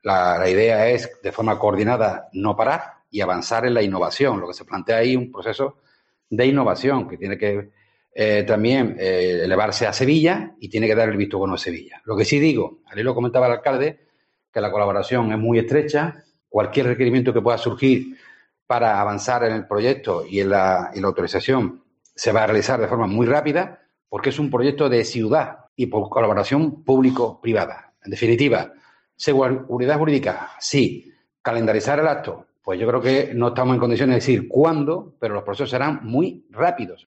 La idea es, de forma coordinada, no parar y avanzar en la innovación. Lo que se plantea ahí es un proceso de innovación que tiene que también elevarse a Sevilla y tiene que dar el visto bueno a Sevilla. Lo que sí digo, ahí lo comentaba el alcalde, que la colaboración es muy estrecha. Cualquier requerimiento que pueda surgir para avanzar en el proyecto y en la autorización se va a realizar de forma muy rápida porque es un proyecto de ciudad y por colaboración público-privada. En definitiva, seguridad jurídica, sí. Calendarizar el acto, pues yo creo que no estamos en condiciones de decir cuándo, pero los procesos serán muy rápidos.